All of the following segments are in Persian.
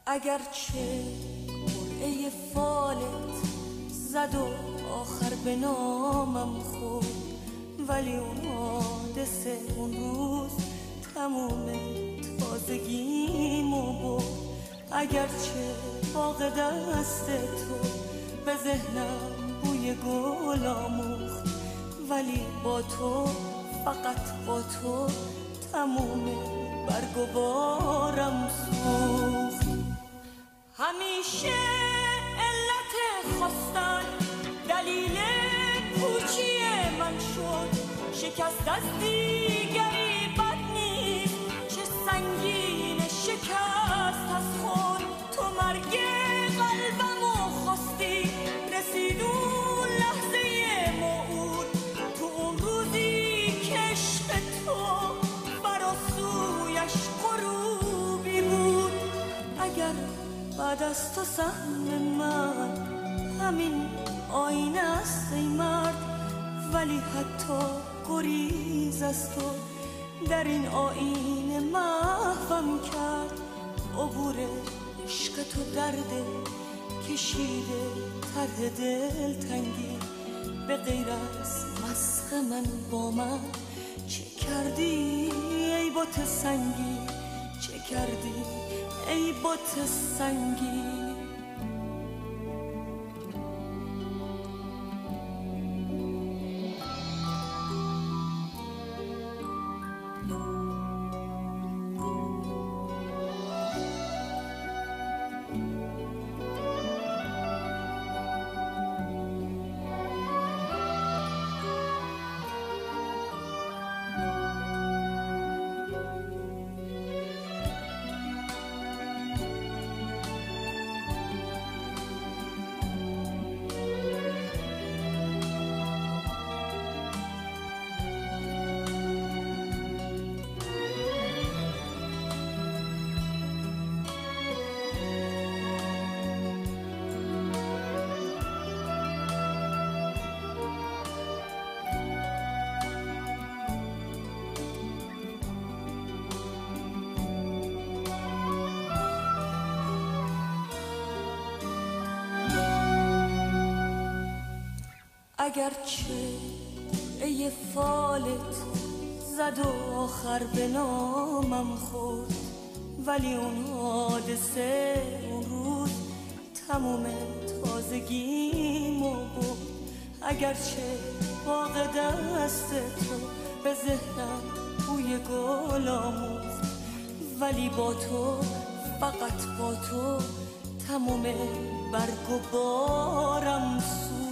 اگرچه قرعه فالت زد و آخر به نامم خورد، ولی اون حادثه اون روز تموم تازگیمو برد. اگرچه باغ دست تو به ذهنم بوی گل آموخت، ولی با تو، فقط با تو تموم برگ و بارم سوخت. همیشه علت خواستن دلیل پوچی من شد، شکست از دیگری بد نیست، چه سنگین شکست از خود. تو مرگ قلبمو خواستی، رسید اون لحظه موعود، تو اون روزی که عشق تو فراسویش غروبی بود. اگر بعد از تو سهم من همین آینه است ای مرد، ولی حتی گریز از تو در این آینه محوم کرد. عبور عشق تو درد کشیده طرح دلتنگی، به غیر از مسخ من با من چه کردی ای بت سنگی، چه کردی ای بت سنگی. اگرچه ای فالت زد و آخر به نامم خورد، ولی اون حادثه اون روز تموم تازگیمو برد. اگرچه باغ دست تو به ذهنم بوی گل آموخت، ولی با تو، فقط با تو تموم برگ و بارم سوخت.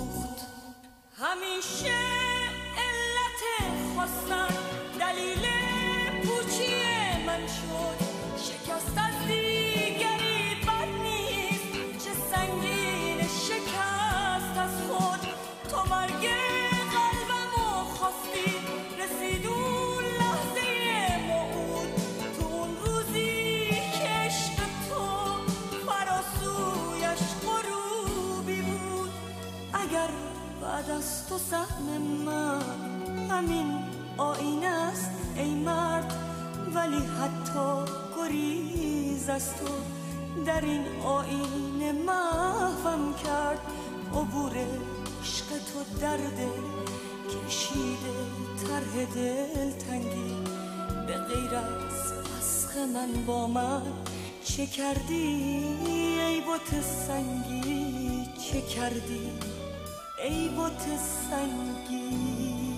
همیشه علت خواستن دلیل پوچی من شد، شکست از دیگری بد نیست، چه سنگین شکست از خود. تو مرگ قلبمو خواستی، رسید اون لحظه موعود، تو اون روزی که عشق تو فراسویش غروبی بود. اگر بعد از تو سهم من همین آینه است ای مرد، ولی حتی گریز از تو در این آینه محوم کرد. عبور عشق تو درد کشیده طرح دلتنگی، به غیر از مسخ من با من چه کردی ای بت سنگی، چه کردی ای بت سنگی.